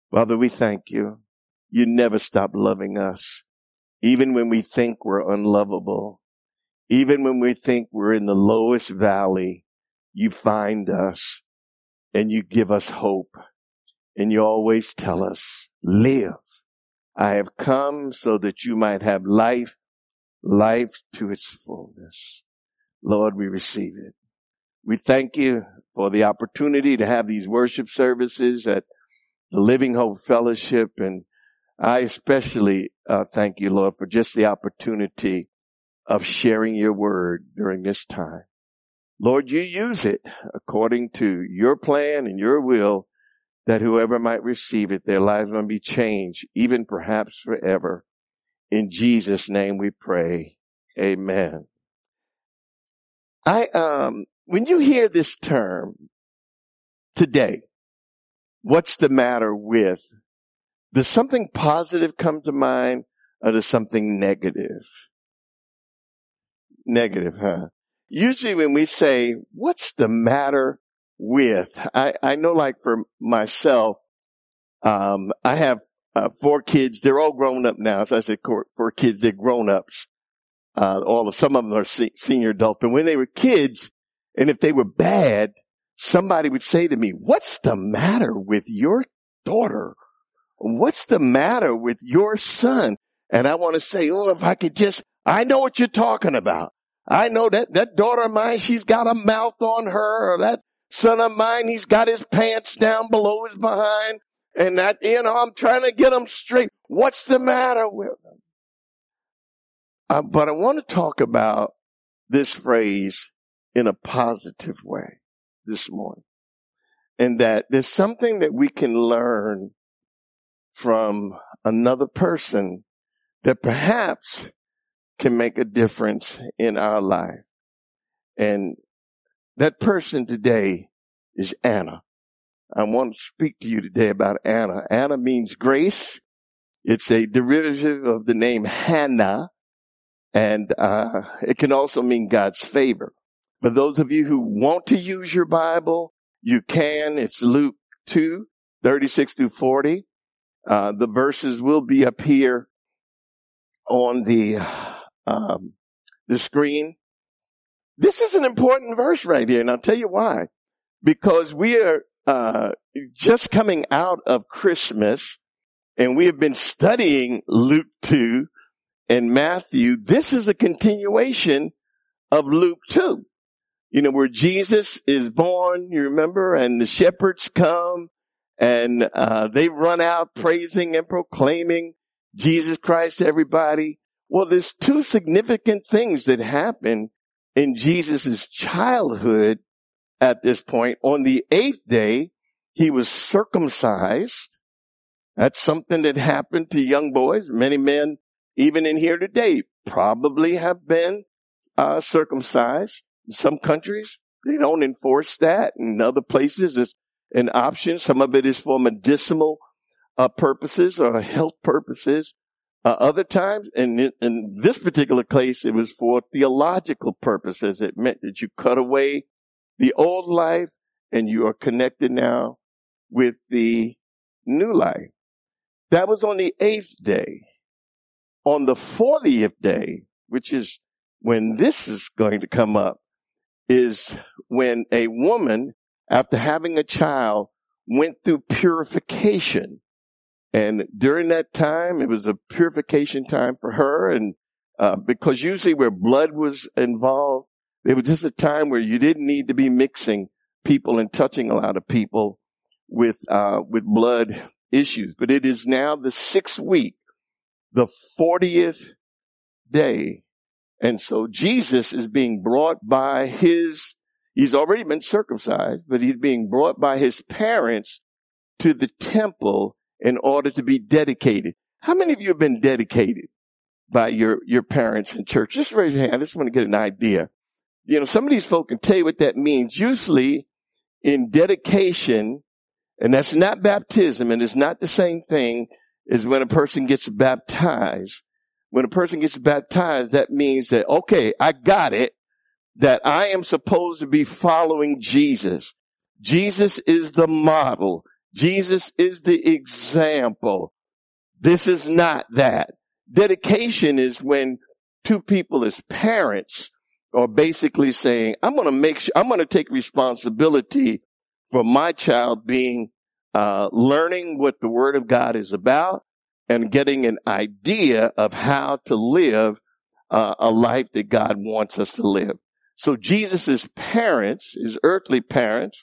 Father, we thank you. You never stop loving us, even when we think we're unlovable, even when we think we're in the lowest valley. You find us and you give us hope, and you always tell us, live. I have come so that you might have life to its fullness. Lord, we receive it. We thank you for the opportunity to have these worship services at the Living Hope Fellowship. And I especially thank you, Lord, for just the opportunity of sharing your word during this time. Lord, you use it according to your plan and your will, that whoever might receive it, their lives might be changed, even perhaps forever. In Jesus' name we pray. Amen. When you hear this term today, what's the matter with? Does something positive come to mind, or does something negative? Negative, huh? Usually when we say, what's the matter with? I know, like for myself, I have 4 kids. They're all grown up now. So I said 4 kids, they're grown ups. Some of them are senior adults. But when they were kids, and if they were bad, somebody would say to me, what's the matter with your daughter? What's the matter with your son? And I want to say, if I could I know what you're talking about. I know that daughter of mine, she's got a mouth on her, or that son of mine, he's got his pants down below his behind. And I'm trying to get them straight. What's the matter with them? But I want to talk about this phrase in a positive way this morning. And that there's something that we can learn from another person that perhaps can make a difference in our life. And that person today is Anna. I want to speak to you today about Anna. Anna means grace. It's a derivative of the name Hannah. And it can also mean God's favor. For those of you who want to use your Bible, you can. It's Luke 2:36 through 40. The verses will be up here on the screen. This is an important verse right here, and I'll tell you why. Because we are just coming out of Christmas, and we have been studying Luke 2 and Matthew. This is a continuation of Luke 2. Where Jesus is born, you remember, and the shepherds come, and they run out praising and proclaiming Jesus Christ to everybody. Well, there's 2 significant things that happen in Jesus' childhood at this point. On the 8th day, he was circumcised. That's something that happened to young boys. Many men, even in here today, probably have been circumcised. In some countries, they don't enforce that. In other places, it's an option. Some of it is for medicinal purposes or health purposes. Other times, and in this particular case, it was for theological purposes. It meant that you cut away the old life and you are connected now with the new life. That was on the 8th day. On the 40th day, which is when this is going to come up, is when a woman, after having a child, went through purification. And during that time, it was a purification time for her. And because usually where blood was involved, it was just a time where you didn't need to be mixing people and touching a lot of people with blood issues. But it is now the 6th week, the 40th day. And so Jesus is being brought by he's already been circumcised, but he's being brought by his parents to the temple in order to be dedicated. How many of you have been dedicated by your parents in church? Just raise your hand. I just want to get an idea. Some of these folk can tell you what that means. Usually in dedication, and that's not baptism, and it's not the same thing as when a person gets baptized. When a person gets baptized, that means that, okay, I got it, that I am supposed to be following Jesus. Jesus is the model. Jesus is the example. This is not that. Dedication is when two people as parents are basically saying, I'm going to take responsibility for my child being, learning what the Word of God is about and getting an idea of how to live a life that God wants us to live. So Jesus' parents, his earthly parents,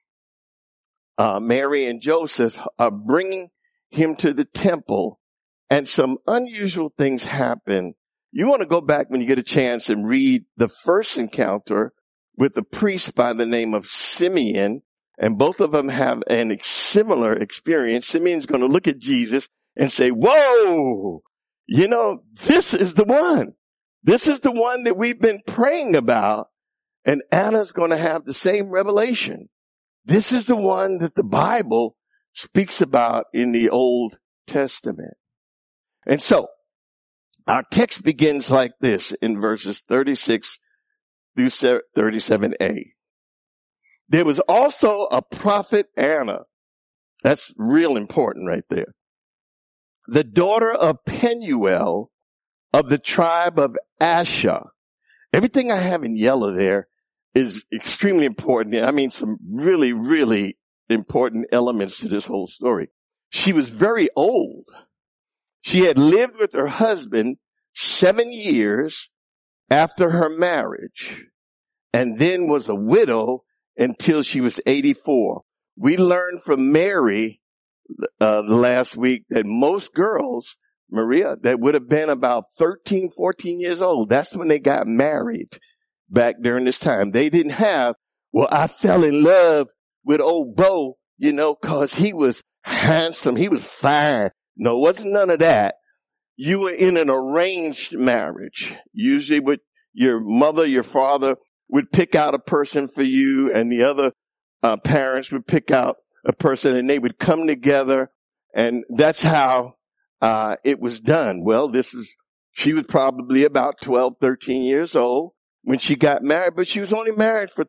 Mary and Joseph, are bringing him to the temple, and some unusual things happen. You want to go back when you get a chance and read the first encounter with a priest by the name of Simeon, and both of them have a similar experience. Simeon's going to look at Jesus and say, whoa, this is the one. This is the one that we've been praying about. And Anna's going to have the same revelation. This is the one that the Bible speaks about in the Old Testament. And so, our text begins like this in verses 36 through 37a. There was also a prophet Anna. That's real important right there. The daughter of Penuel of the tribe of Asher. Everything I have in yellow there is extremely important. I mean, some really, really important elements to this whole story. She was very old. She had lived with her husband 7 years after her marriage, and then was a widow until she was 84. We learned from Mary last week that most girls, Maria, that would have been about 13, 14 years old, that's when they got married back during this time. They didn't have, well, I fell in love with old Bo, cause he was handsome, he was fine. No, it wasn't none of that. You were in an arranged marriage. Usually with your mother, your father would pick out a person for you, and the other parents would pick out a person, and they would come together, and that's how it was done. Well, she was probably about 12, 13 years old when she got married, but she was only married for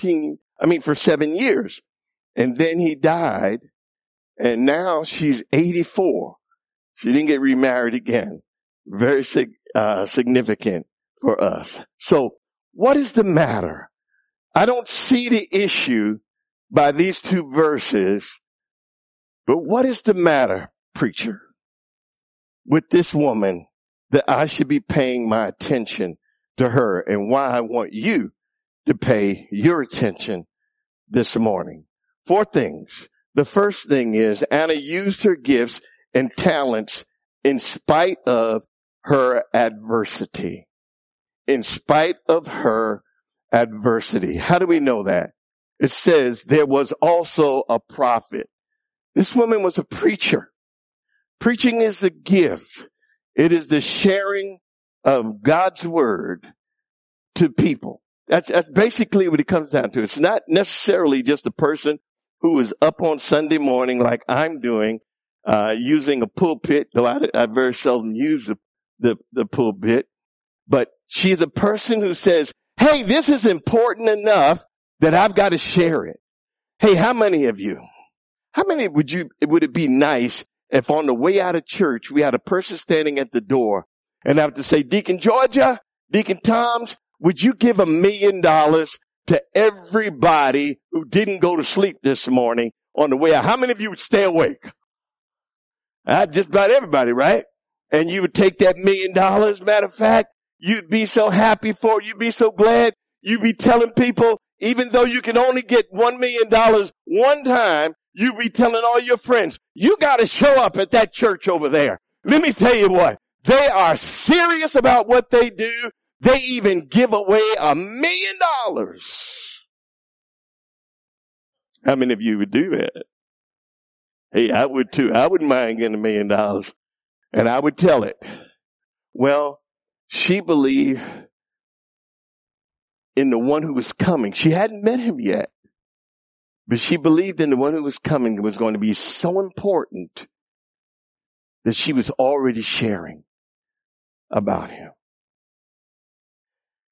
7 years. And then he died, and now she's 84. She didn't get remarried again. Very significant for us. So what is the matter? I don't see the issue by these two verses, but what is the matter, preacher, with this woman that I should be paying my attention to her, and why I want you to pay your attention this morning? 4 things. The first thing is Anna used her gifts and talents in spite of her adversity. In spite of her adversity. How do we know that? It says there was also a prophet. This woman was a preacher. Preaching is a gift. It is the sharing of God's word to people. That's basically what it comes down to. It's not necessarily just a person who is up on Sunday morning like I'm doing, using a pulpit, though I very seldom use the pulpit. But she's a person who says, hey, this is important enough that I've got to share it. Hey, how many would it be nice if on the way out of church, we had a person standing at the door and I have to say, Deacon Georgia, Deacon Toms, would you give $1 million to everybody who didn't go to sleep this morning on the way out? How many of you would stay awake? Just about everybody, right? And you would take that $1 million. Matter of fact, you'd be so happy for it. You'd be so glad. You'd be telling people, even though you can only get $1 million one time, you'd be telling all your friends, you got to show up at that church over there. Let me tell you what, they are serious about what they do. They even give away $1 million. How many of you would do that? Hey, I would too. I wouldn't mind getting $1 million. And I would tell it. Well, she believed in the one who was coming. She hadn't met him yet, but she believed in the one who was coming that was going to be so important that she was already sharing about him.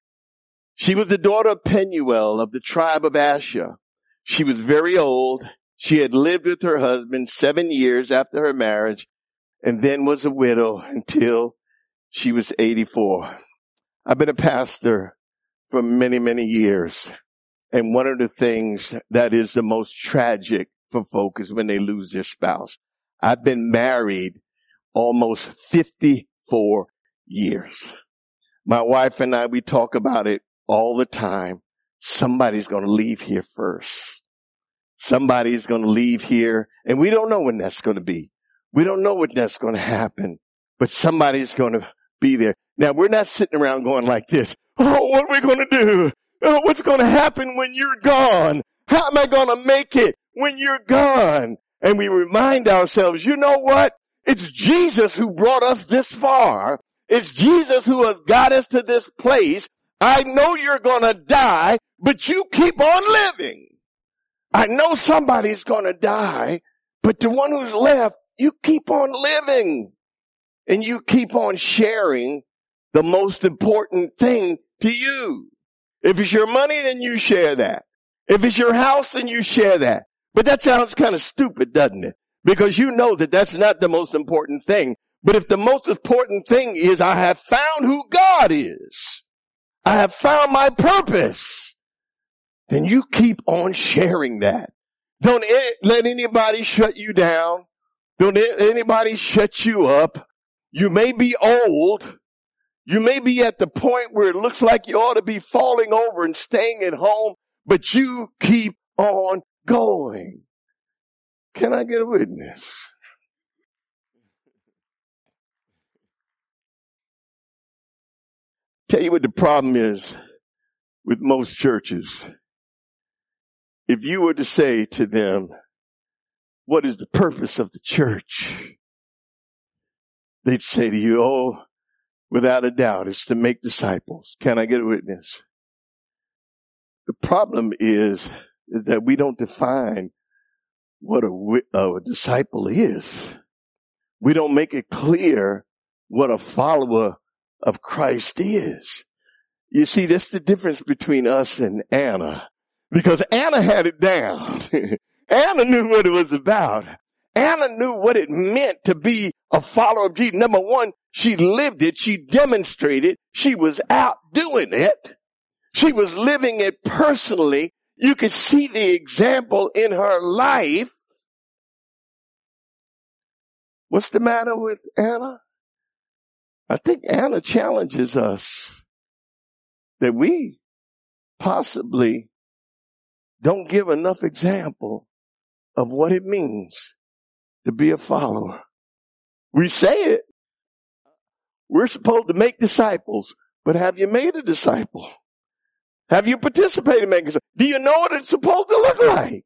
She was the daughter of Penuel of the tribe of Asher. She was very old She had lived with her husband 7 years after her marriage and then was a widow until she was 84. I've been a pastor for many, many years. And one of the things that is the most tragic for folk is when they lose their spouse. I've been married almost 54 years. My wife and I, we talk about it all the time. Somebody's going to leave here first. Somebody's going to leave here, and we don't know when that's going to be. We don't know when that's going to happen, but somebody's going to be there. Now, we're not sitting around going like this. Oh, what are we going to do? Oh, what's going to happen when you're gone? How am I going to make it when you're gone? And we remind ourselves, you know what? It's Jesus who brought us this far. It's Jesus who has got us to this place. I know you're going to die, but you keep on living. I know somebody's going to die, but the one who's left, you keep on living. And you keep on sharing the most important thing to you. If it's your money, then you share that. If it's your house, then you share that. But that sounds kind of stupid, doesn't it? Because you know that that's not the most important thing. But if the most important thing is I have found who God is, I have found my purpose, then you keep on sharing that. Don't let anybody shut you down. Don't let anybody shut you up. You may be old. You may be at the point where it looks like you ought to be falling over and staying at home, but you keep on going. Can I get a witness? Tell you what the problem is with most churches. If you were to say to them, what is the purpose of the church? They'd say to you, oh, without a doubt, it's to make disciples. Can I get a witness? The problem is that we don't define what a disciple is. We don't make it clear what a follower of Christ is. You see, that's the difference between us and Anna. Because Anna had it down. Anna knew what it was about. Anna knew what it meant to be a follower of Jesus. Number one, she lived it. She demonstrated. She was out doing it. She was living it personally. You could see the example in her life. What's the matter with Anna? I think Anna challenges us that we possibly don't give enough example of what it means to be a follower. We say it. We're supposed to make disciples, but have you made a disciple? Have you participated in making disciples? Do you know what it's supposed to look like?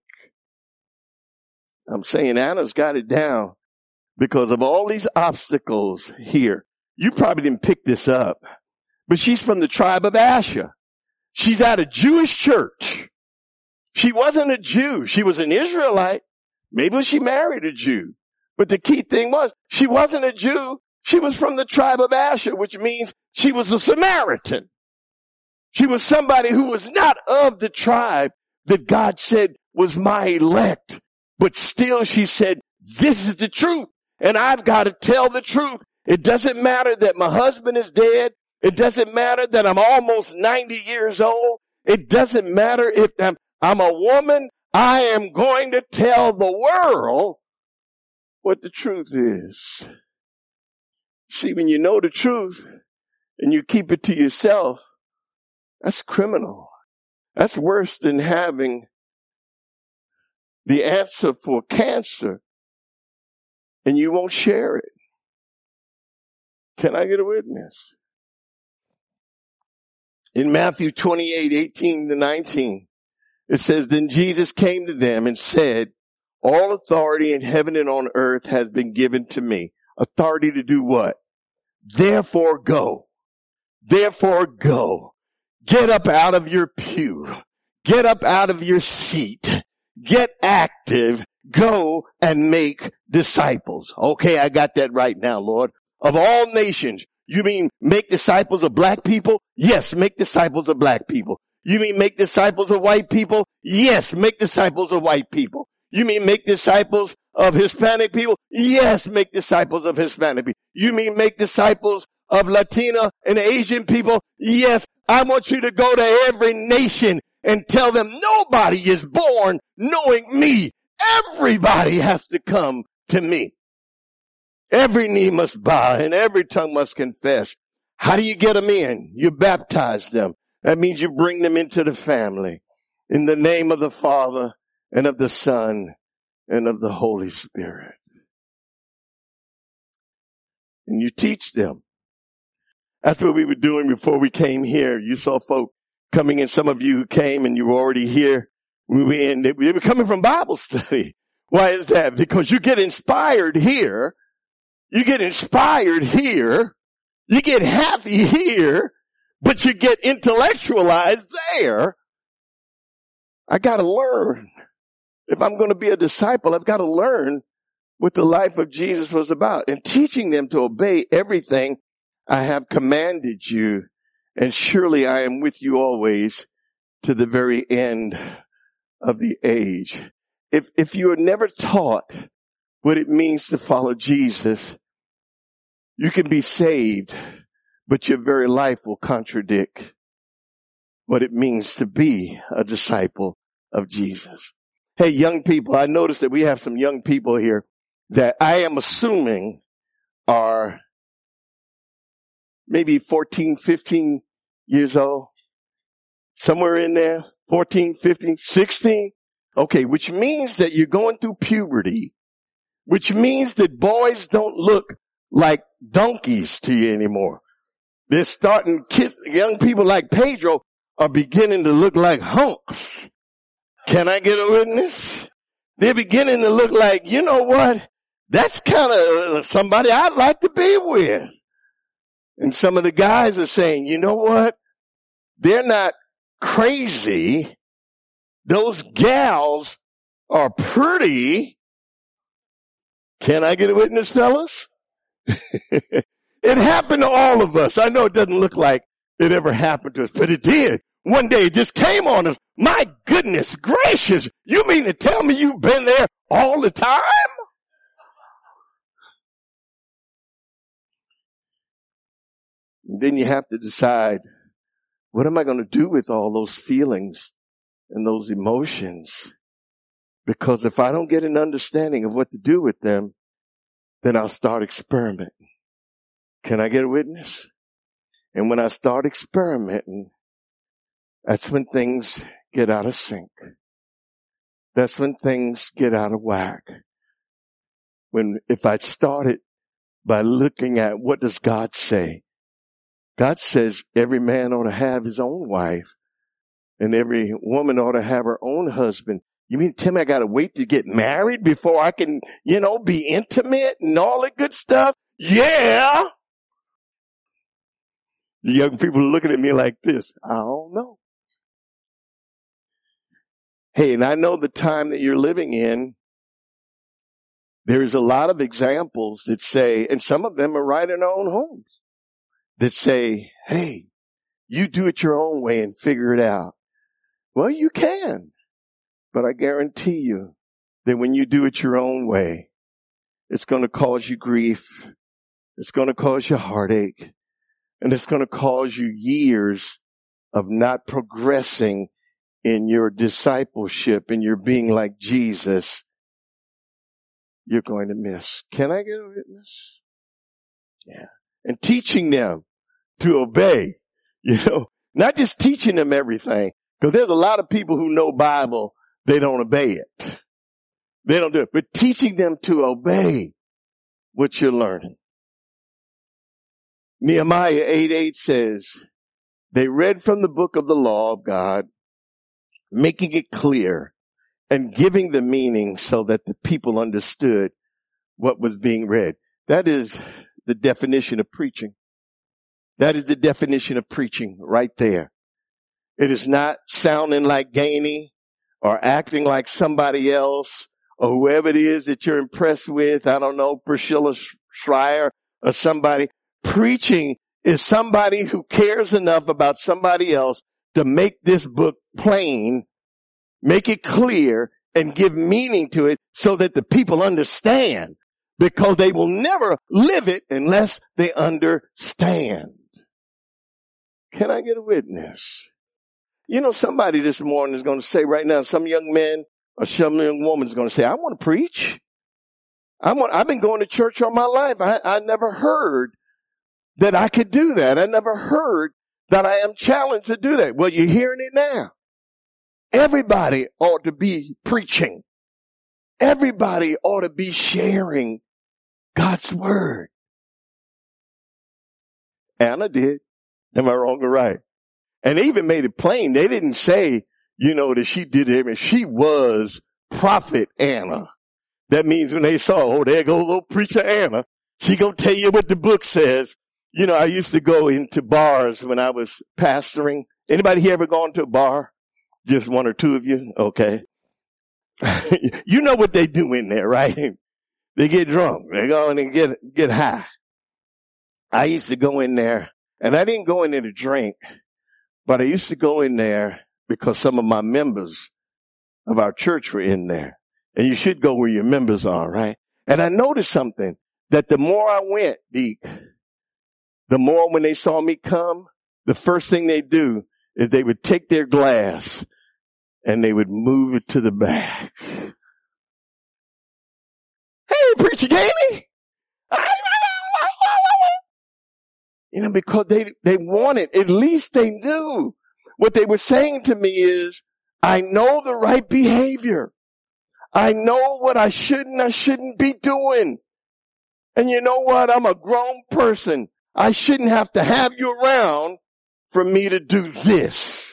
I'm saying Anna's got it down because of all these obstacles here. You probably didn't pick this up, but she's from the tribe of Asher. She's at a Jewish church. She wasn't a Jew. She was an Israelite. Maybe she married a Jew. But the key thing was she wasn't a Jew. She was from the tribe of Asher, which means she was a Samaritan. She was somebody who was not of the tribe that God said was my elect. But still she said, this is the truth. And I've got to tell the truth. It doesn't matter that my husband is dead. It doesn't matter that I'm almost 90 years old. It doesn't matter if I'm a woman. I am going to tell the world what the truth is. See, when you know the truth and you keep it to yourself, that's criminal. That's worse than having the answer for cancer and you won't share it. Can I get a witness? In Matthew 28:18-19, it says, then Jesus came to them and said, all authority in heaven and on earth has been given to me. Authority to do what? Therefore go. Therefore go. Get up out of your pew. Get up out of your seat. Get active. Go and make disciples. Okay, I got that right now, Lord. Of all nations. You mean make disciples of black people? Yes, make disciples of black people. You mean make disciples of white people? Yes, make disciples of white people. You mean make disciples of Hispanic people? Yes, make disciples of Hispanic people. You mean make disciples of Latina and Asian people? Yes. I want you to go to every nation and tell them nobody is born knowing me. Everybody has to come to me. Every knee must bow and every tongue must confess. How do you get them in? You baptize them. That means you bring them into the family in the name of the Father and of the Son and of the Holy Spirit. And you teach them. That's what we were doing before we came here. You saw folk coming in. Some of you who came and you were already here. They were coming from Bible study. Why is that? Because you get inspired here. You get inspired here. You get happy here, but you get intellectualized there. I got to learn. If I'm going to be a disciple, I've got to learn what the life of Jesus was about and teaching them to obey everything I have commanded you. And surely I am with you always to the very end of the age. If you are never taught what it means to follow Jesus, you can be saved, but your very life will contradict what it means to be a disciple of Jesus. Hey, young people, I noticed that we have some young people here that I am assuming are maybe 14, 15 years old. Somewhere in there, 14, 15, 16. Okay, which means that you're going through puberty, which means that boys don't look like donkeys to you anymore. They're starting, young people like Pedro are beginning to look like hunks. Can I get a witness? They're beginning to look like, you know what? That's kind of somebody I'd like to be with. And some of the guys are saying, you know what? They're not crazy. Those gals are pretty. Can I get a witness, fellas? It happened to all of us. I know it doesn't look like it ever happened to us, but it did. One day it just came on us. My goodness gracious. You mean to tell me you've been there all the time? And then you have to decide, what am I going to do with all those feelings and those emotions? Because if I don't get an understanding of what to do with them, then I'll start experimenting. Can I get a witness? And when I start experimenting, that's when things get out of sync. That's when things get out of whack. If I started by looking at what does God say? God says every man ought to have his own wife and every woman ought to have her own husband. You mean to tell me I got to wait to get married before I can, be intimate and all that good stuff? Yeah. The young people are looking at me like this. I don't know. Hey, and I know the time that you're living in, there's a lot of examples that say, and some of them are right in our own homes, that say, hey, you do it your own way and figure it out. Well, you can, but I guarantee you that when you do it your own way, it's going to cause you grief. It's going to cause you heartache. And it's going to cause you years of not progressing in your discipleship and your being like Jesus. You're going to miss. Can I get a witness? Yeah. And teaching them to obey, not just teaching them everything. Because there's a lot of people who know Bible, they don't obey it. They don't do it. But teaching them to obey what you're learning. Nehemiah 8:8 says, they read from the book of the law of God, making it clear and giving the meaning so that the people understood what was being read. That is the definition of preaching. That is the definition of preaching right there. It is not sounding like Gainey or acting like somebody else or whoever it is that you're impressed with. I don't know, Priscilla Schreier or somebody. Preaching is somebody who cares enough about somebody else to make this book plain, make it clear, and give meaning to it so that the people understand, because they will never live it unless they understand. Can I get a witness? You know, somebody this morning is going to say right now, some young man or some young woman is going to say, I want to preach. I've been going to church all my life. I never heard that I could do that. I never heard that I am challenged to do that. Well, you're hearing it now. Everybody ought to be preaching. Everybody ought to be sharing God's word. Anna did. Am I wrong or right? And they even made it plain. They didn't say, that she did it. She was Prophet Anna. That means when they saw, there goes little preacher Anna. She gonna tell you what the book says. I used to go into bars when I was pastoring. Anybody here ever gone to a bar? Just one or two of you? Okay. You know what they do in there, right? They get drunk. They go in and get high. I used to go in there, and I didn't go in there to drink, but I used to go in there because some of my members of our church were in there. And you should go where your members are, right? And I noticed something, that the more I went, Deke, the more when they saw me come, the first thing they do is they would take their glass and they would move it to the back. Hey, Preacher Gamey! Because they wanted, at least they knew. What they were saying to me is, I know the right behavior. I know what I shouldn't be doing. And you know what? I'm a grown person. I shouldn't have to have you around for me to do this.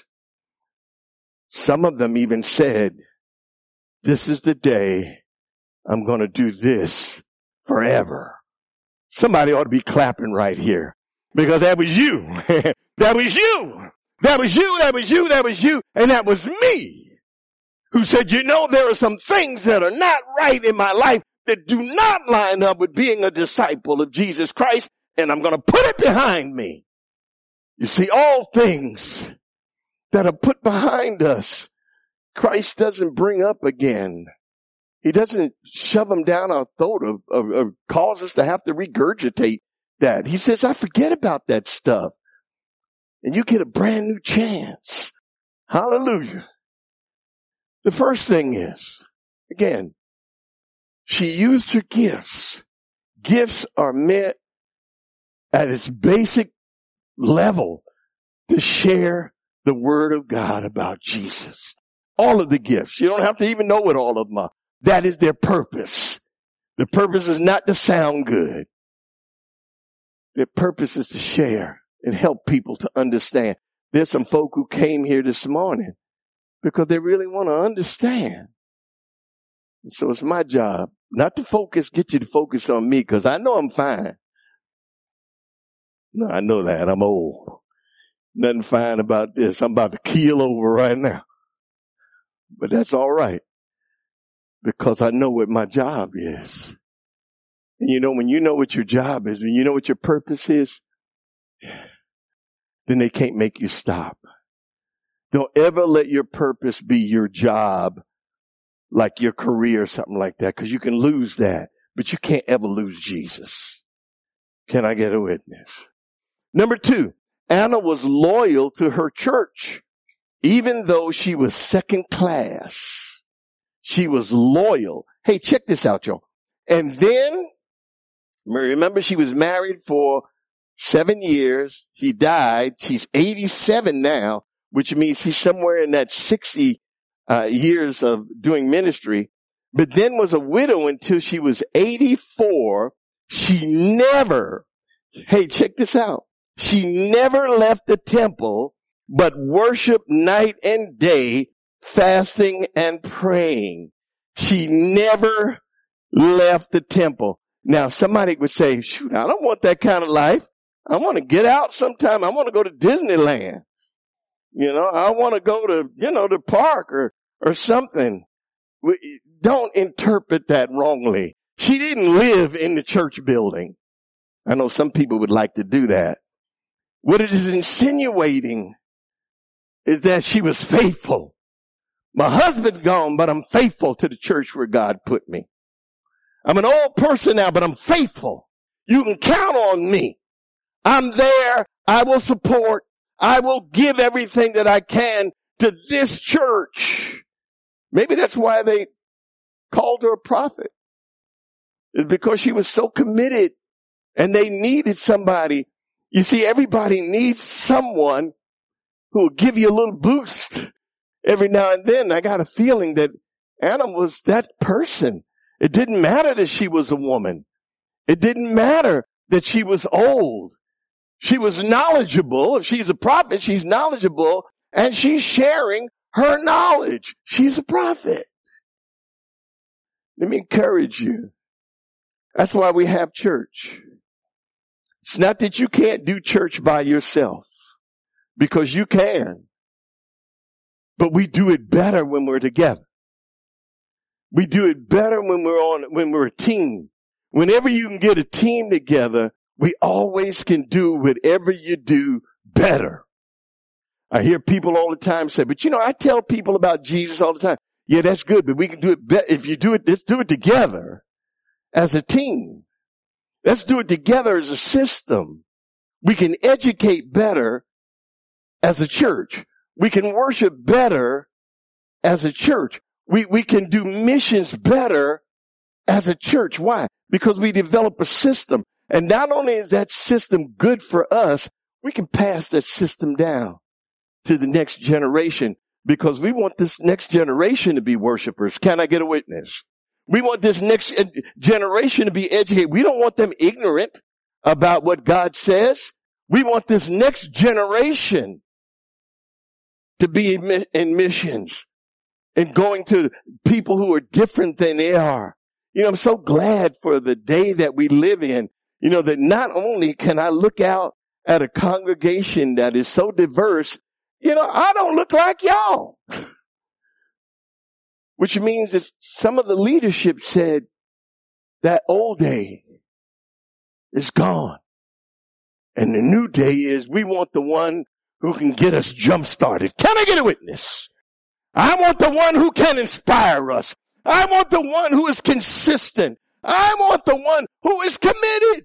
Some of them even said, this is the day I'm going to do this forever. Somebody ought to be clapping right here, because that was you. That was you. That was you. That was you. That was you. And that was me, who said, there are some things that are not right in my life that do not line up with being a disciple of Jesus Christ, and I'm going to put it behind me. You see, all things that are put behind us, Christ doesn't bring up again. He doesn't shove them down our throat or cause us to have to regurgitate that. He says, I forget about that stuff. And you get a brand new chance. Hallelujah. The first thing is, again, she used her gifts. Gifts are meant at its basic level to share the word of God about Jesus. All of the gifts. You don't have to even know what all of them are. That is their purpose. The purpose is not to sound good. Their purpose is to share and help people to understand. There's some folk who came here this morning because they really want to understand. And so it's my job not to get you to focus on me, because I know I'm fine. No, I know that. I'm old. Nothing fine about this. I'm about to keel over right now. But that's all right, because I know what my job is. And when you know what your job is, when you know what your purpose is, then they can't make you stop. Don't ever let your purpose be your job, like your career or something like that, because you can lose that, but you can't ever lose Jesus. Can I get a witness? Number 2, Anna was loyal to her church, even though she was second class. She was loyal. Hey, check this out, y'all. And then, remember, she was married for 7 years. He died. She's 87 now, which means she's somewhere in that 60 years of doing ministry, but then was a widow until she was 84. She never, hey, check this out. She never left the temple, but worshiped night and day, fasting and praying. She never left the temple. Now, somebody would say, shoot, I don't want that kind of life. I want to get out sometime. I want to go to Disneyland. I want to go to, the park or something. Don't interpret that wrongly. She didn't live in the church building. I know some people would like to do that. What it is insinuating is that she was faithful. My husband's gone, but I'm faithful to the church where God put me. I'm an old person now, but I'm faithful. You can count on me. I'm there. I will support. I will give everything that I can to this church. Maybe that's why they called her a prophet. It's because she was so committed and they needed somebody. You see, everybody needs someone who will give you a little boost every now and then. I got a feeling that Anna was that person. It didn't matter that she was a woman. It didn't matter that she was old. She was knowledgeable. If she's a prophet, she's knowledgeable and she's sharing her knowledge. She's a prophet. Let me encourage you. That's why we have church. It's not that you can't do church by yourself, because you can. But we do it better when we're together. We do it better when we're a team. Whenever you can get a team together, we always can do whatever you do better. I hear people all the time say, but I tell people about Jesus all the time. Yeah, that's good, but we can do it better. If you do it, let's do it together as a team. Let's do it together as a system. We can educate better as a church. We can worship better as a church. We can do missions better as a church. Why? Because we develop a system. And not only is that system good for us, we can pass that system down to the next generation, because we want this next generation to be worshipers. Can I get a witness? We want this next generation to be educated. We don't want them ignorant about what God says. We want this next generation to be in missions and going to people who are different than they are. I'm so glad for the day that we live in, that not only can I look out at a congregation that is so diverse, I don't look like y'all. Which means that some of the leadership said that old day is gone. And the new day is we want the one who can get us jump started. Can I get a witness? I want the one who can inspire us. I want the one who is consistent. I want the one who is committed.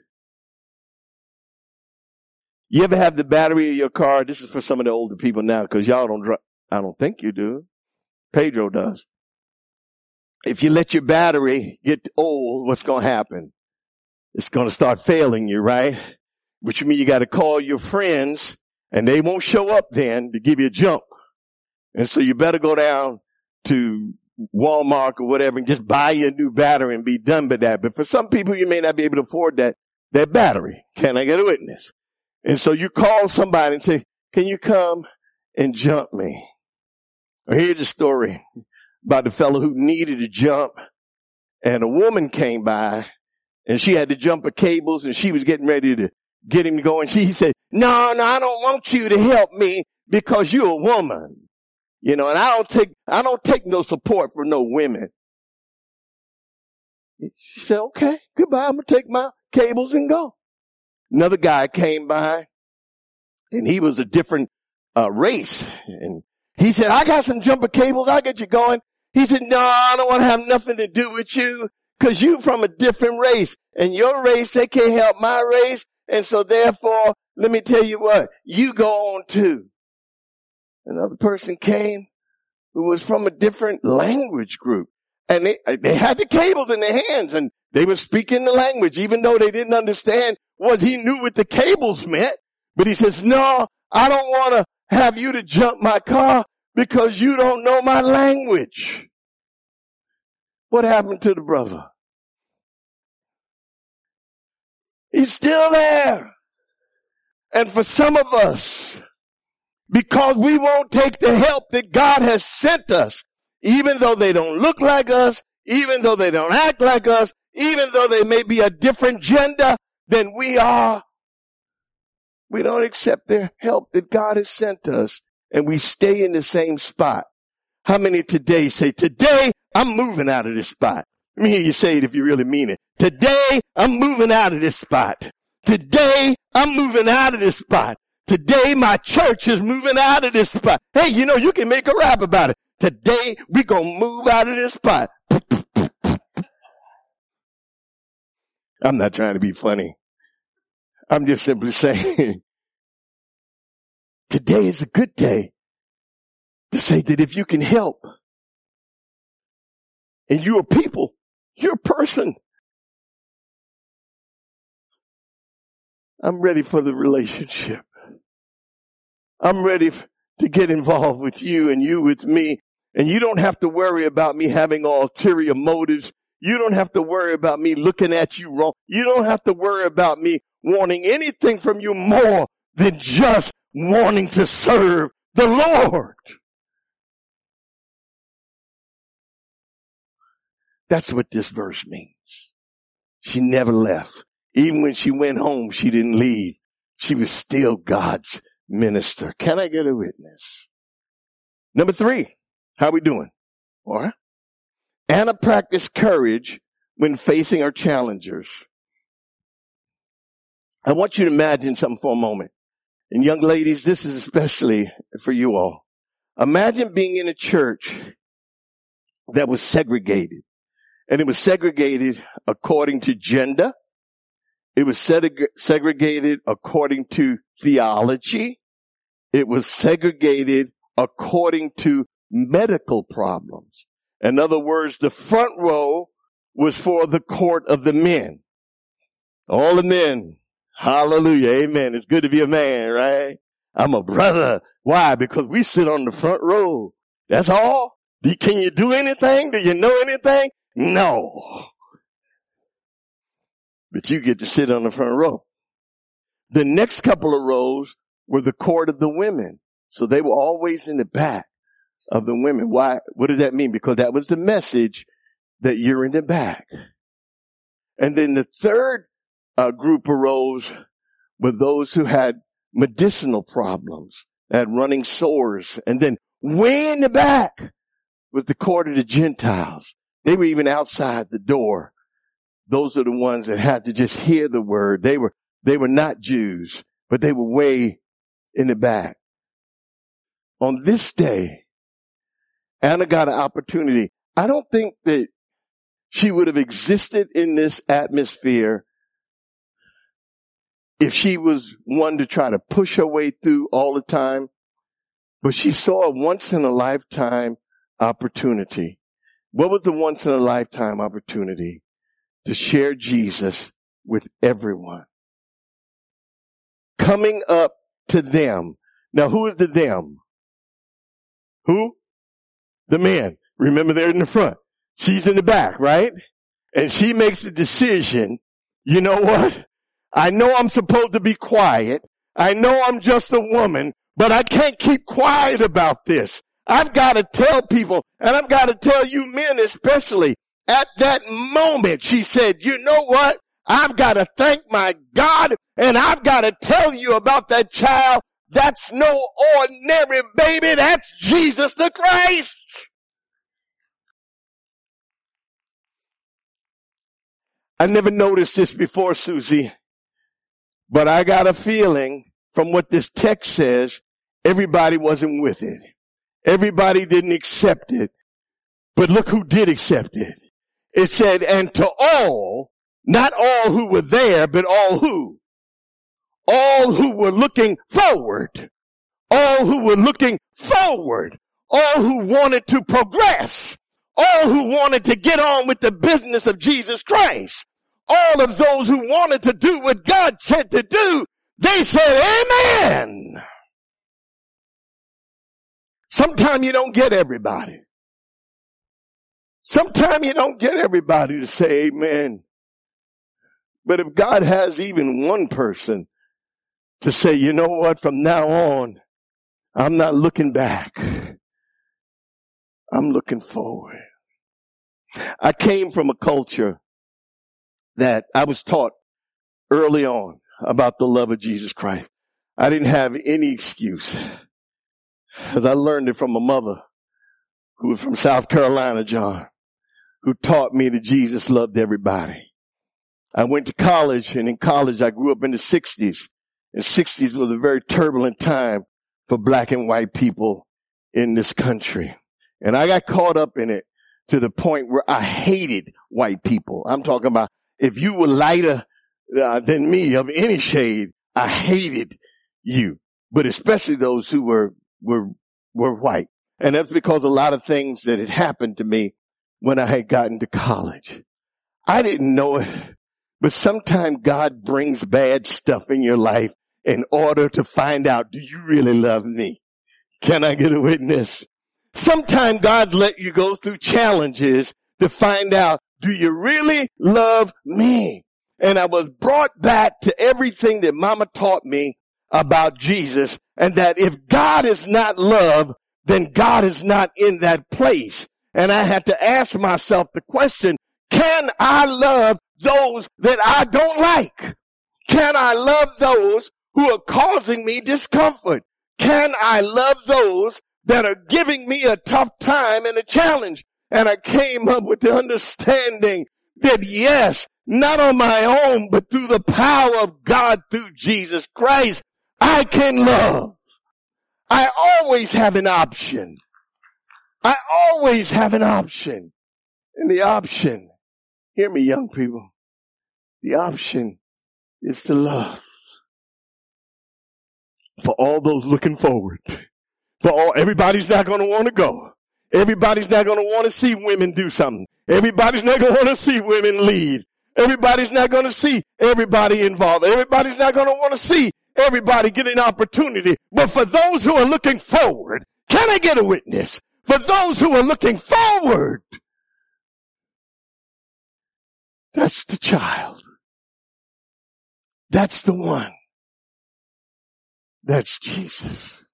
You ever have the battery of your car? This is for some of the older people now, because y'all don't drive. I don't think you do. Pedro does. If you let your battery get old, what's going to happen? It's going to start failing you, right? Which means you got to call your friends, and they won't show up then to give you a jump. And so you better go down to Walmart or whatever and just buy you a new battery and be done with that. But for some people, you may not be able to afford that battery. Can I get a witness? And so you call somebody and say, can you come and jump me? Or here's the story about the fellow who needed a jump, and a woman came by and she had to jump her cables and she was getting ready to get him going. She said, no, I don't want you to help me because you're a woman. And I don't take no support from no women. She said, okay, goodbye. I'm going to take my cables and go. Another guy came by and he was a different race. And he said, I got some jumper cables. I'll get you going. He said, no, I don't want to have nothing to do with you because you from a different race, and your race, they can't help my race. And so therefore, let me tell you what, you go on too. Another person came who was from a different language group, and they had the cables in their hands and they were speaking the language, even though they didn't understand what he knew what the cables meant. But he says, no, I don't want to have you to jump my car because you don't know my language. What happened to the brother? He's still there. And for some of us, because we won't take the help that God has sent us, even though they don't look like us, even though they don't act like us, even though they may be a different gender than we are, we don't accept their help that God has sent us, and we stay in the same spot. How many today say, today I'm moving out of this spot? Let me hear you say it if you really mean it. Today I'm moving out of this spot. Today I'm moving out of this spot. Today my church is moving out of this spot. Hey, you can make a rap about it. Today, we're going to move out of this spot. I'm not trying to be funny. I'm just simply saying, today is a good day to say that if you can help, and you're a people, you're a person, I'm ready for the relationship. I'm ready to get involved with you and you with me. And you don't have to worry about me having ulterior motives. You don't have to worry about me looking at you wrong. You don't have to worry about me wanting anything from you more than just wanting to serve the Lord. That's what this verse means. She never left. Even when she went home, she didn't leave. She was still God's minister. Can I get a witness? Number 3, how are we doing? All right. Anna practiced courage when facing her challengers. I want you to imagine something for a moment. And young ladies, this is especially for you all. Imagine being in a church that was segregated. And it was segregated according to gender. It was segregated according to theology. It was segregated according to medical problems. In other words, the front row was for the court of the men. All the men. Hallelujah. Amen. It's good to be a man, right? I'm a brother. Why? Because we sit on the front row. That's all. Can you do anything? Do you know anything? No. But you get to sit on the front row. The next couple of rows were the court of the women. So they were always in the back of the women. Why? What does that mean? Because that was the message that you're in the back. And then the third group of rows were those who had medicinal problems, had running sores. And then way in the back was the court of the Gentiles. They were even outside the door. Those are the ones that had to just hear the word. They were not Jews, but they were way in the back. On this day, Anna got an opportunity. I don't think that she would have existed in this atmosphere if she was one to try to push her way through all the time. But she saw a once in a lifetime opportunity. What was the once in a lifetime opportunity? To share Jesus with everyone. Coming up to them. Now, who is the them? Who? The men. Remember, they're in the front. She's in the back, right? And she makes the decision, you know what? I know I'm supposed to be quiet. I know I'm just a woman, but I can't keep quiet about this. I've got to tell people, and I've got to tell you men especially. At that moment, she said, you know what? I've got to thank my God, and I've got to tell you about that child. That's no ordinary baby. That's Jesus the Christ. I never noticed this before, Susie, but I got a feeling from what this text says, everybody wasn't with it. Everybody didn't accept it. But look who did accept it. It said, and to all, not all who were there, but all who? All who were looking forward. All who were looking forward. All who wanted to progress. All who wanted to get on with the business of Jesus Christ. All of those who wanted to do what God said to do, they said, amen. Sometimes you don't get everybody. Sometimes you don't get everybody to say amen. But if God has even one person to say, you know what, from now on, I'm not looking back. I'm looking forward. I came from a culture that I was taught early on about the love of Jesus Christ. I didn't have any excuse because I learned it from a mother who was from South Carolina, John, who taught me that Jesus loved everybody. I went to college, and in college I grew up in the 60s. And 60s was a very turbulent time for black and white people in this country. And I got caught up in it to the point where I hated white people. I'm talking about if you were lighter than me of any shade, I hated you. But especially those who were white. And that's because a lot of things that had happened to me when I had gotten to college. I didn't know it, but sometimes God brings bad stuff in your life in order to find out, do you really love me? Can I get a witness? Sometimes God let you go through challenges to find out, do you really love me? And I was brought back to everything that Mama taught me about Jesus, and that if God is not love, then God is not in that place. And I had to ask myself the question, can I love those that I don't like? Can I love those who are causing me discomfort? Can I love those that are giving me a tough time and a challenge? And I came up with the understanding that yes, not on my own, but through the power of God through Jesus Christ, I can love. I always have an option. I always have an option. And the option, hear me young people, the option is to love. For all those looking forward. Everybody's not going to want to go. Everybody's not going to want to see women do something. Everybody's not going to want to see women lead. Everybody's not going to see everybody involved. Everybody's not going to want to see everybody get an opportunity. But for those who are looking forward, can I get a witness? For those who are looking forward, that's the child. That's the one. That's Jesus.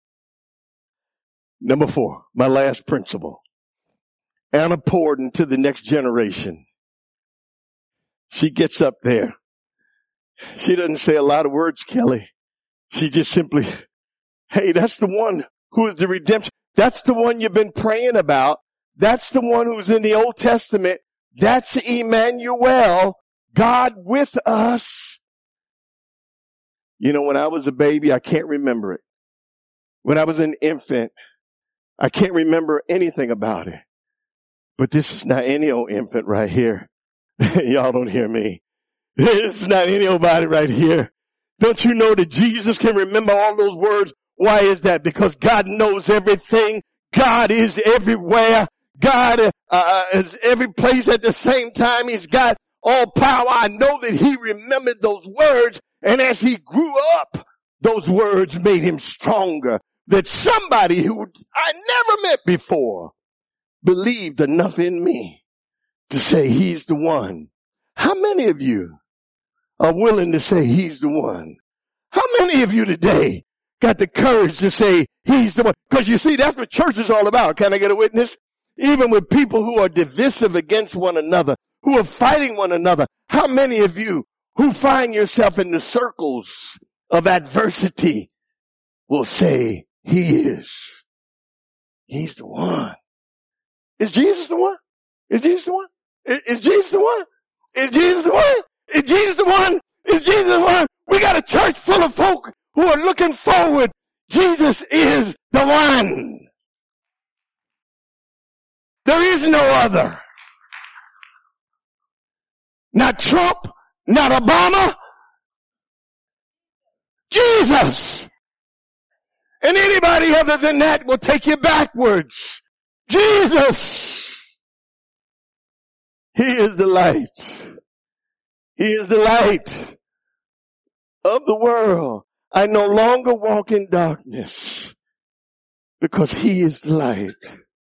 Number 4, my last principle. Anna poured into the next generation. She gets up there. She doesn't say a lot of words, Kelly. She just simply, hey, that's the one who is the redemption. That's the one you've been praying about. That's the one who's in the Old Testament. That's Emmanuel, God with us. You know, when I was a baby, I can't remember it. When I was an infant, I can't remember anything about it. But this is not any old infant right here. Y'all don't hear me. This is not any old body right here. Don't you know that Jesus can remember all those words? Why is that? Because God knows everything. God is everywhere. God is every place at the same time. He's got all power. I know that he remembered those words. And as he grew up, those words made him stronger. That somebody who I never met before believed enough in me to say he's the one. How many of you are willing to say he's the one? How many of you today got the courage to say he's the one? Because you see, that's what church is all about. Can I get a witness? Even with people who are divisive against one another, who are fighting one another. How many of you who find yourself in the circles of adversity will say he's the one? Is Jesus the one? Is Jesus the one? Is Jesus the one? Is Jesus the one? Is Jesus the one? Is Jesus the one? We got a church full of folk who are looking forward. Jesus is the one. There is no other. Not Trump, not Obama. Jesus. And anybody other than that will take you backwards. Jesus. He is the light. He is the light of the world. I no longer walk in darkness because he is the light.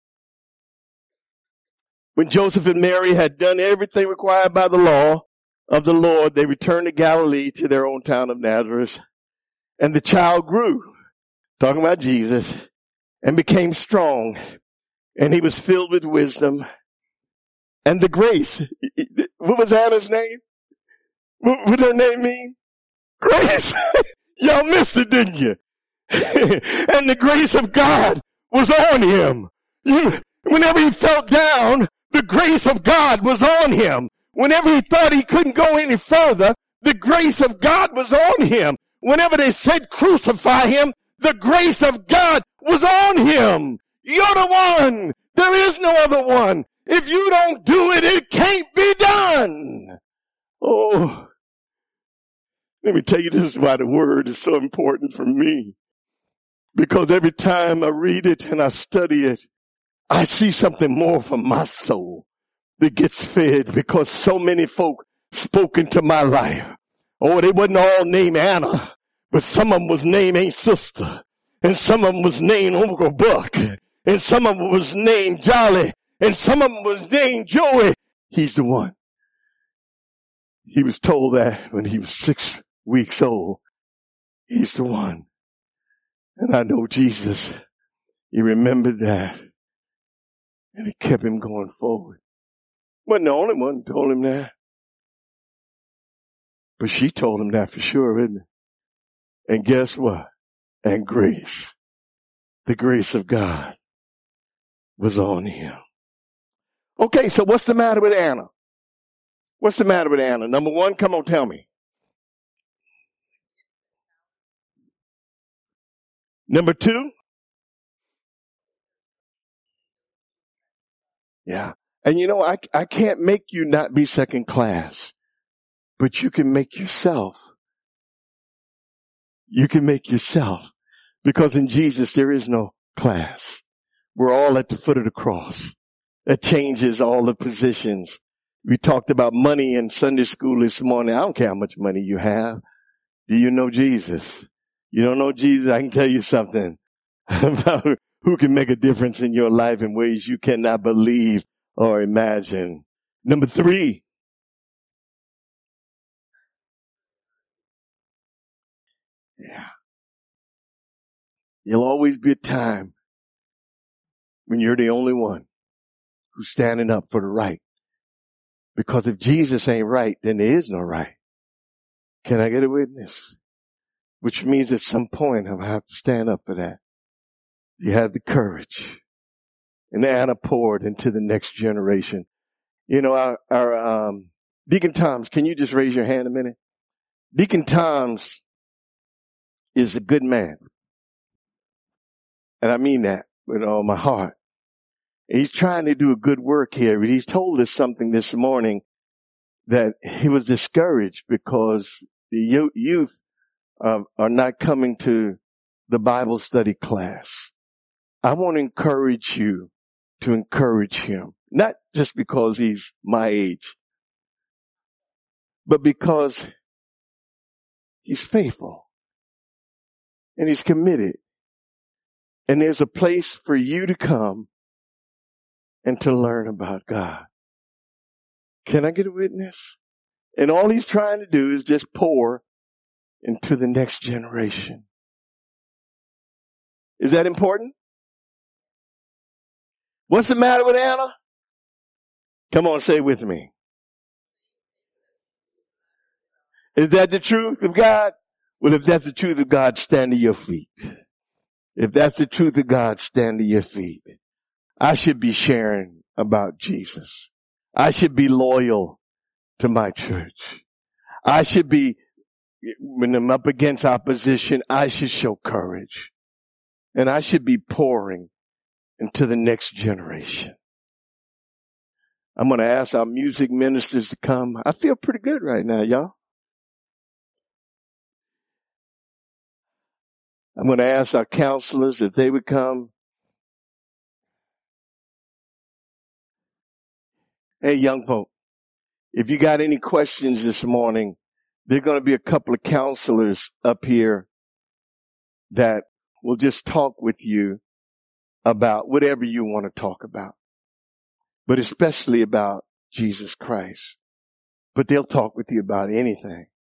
When Joseph and Mary had done everything required by the law of the Lord, they returned to Galilee to their own town of Nazareth. And the child grew, talking about Jesus, and became strong. And he was filled with wisdom. And the grace, what was Anna's name? What did her name mean? Grace. Y'all missed it, didn't you? And the grace of God was on him. Whenever he felt down, the grace of God was on him. Whenever he thought he couldn't go any further, the grace of God was on him. Whenever they said crucify him, the grace of God was on him. You're the one. There is no other one. If you don't do it, it can't be done. Oh, let me tell you, this is why the word is so important for me. Because every time I read it and I study it, I see something more for my soul that gets fed, because so many folk spoke into my life. Oh, they wasn't all named Anna, but some of them was named Aunt Sister, and some of them was named Uncle Buck, and some of them was named Jolly, and some of them was named Joey. He's the one. He was told that when he was 6 weeks old. He's the one. And I know Jesus, he remembered that, and it kept him going forward. Wasn't the only one who told him that. But she told him that for sure, isn't it? And guess what? And grace, the grace of God was on him. Okay, so what's the matter with Anna? What's the matter with Anna? Number one, come on, tell me. Number two? Yeah. And you know, I can't make you not be second class, but you can make yourself. You can make yourself, because in Jesus there is no class. We're all at the foot of the cross. That changes all the positions. We talked about money in Sunday school this morning. I don't care how much money you have. Do you know Jesus? You don't know Jesus? I can tell you something about who can make a difference in your life in ways you cannot believe or imagine. Number three. Yeah. There'll always be a time when you're the only one who's standing up for the right. Because if Jesus ain't right, then there is no right. Can I get a witness? Which means at some point I'm going to have to stand up for that. You have the courage. And Anna poured into the next generation. You know, our Deacon Toms, can you just raise your hand a minute? Deacon Toms is a good man. And I mean that with all my heart. He's trying to do a good work here. He's told us something this morning, that he was discouraged because the youth are not coming to the Bible study class. I want to encourage you to encourage him, not just because he's my age, but because he's faithful and he's committed. And there's a place for you to come and to learn about God. Can I get a witness? And all he's trying to do is just pour into the next generation. Is that important? What's the matter with Anna? Come on, say it with me. Is that the truth of God? Well, if that's the truth of God, stand to your feet. If that's the truth of God, stand to your feet. I should be sharing about Jesus. I should be loyal to my church. I should be, when I'm up against opposition, I should show courage. And I should be pouring into the next generation. I'm going to ask our music ministers to come. I feel pretty good right now, y'all. I'm going to ask our counselors if they would come. Hey, young folk, if you got any questions this morning, there are going to be a couple of counselors up here that will just talk with you about whatever you want to talk about, but especially about Jesus Christ. But they'll talk with you about anything.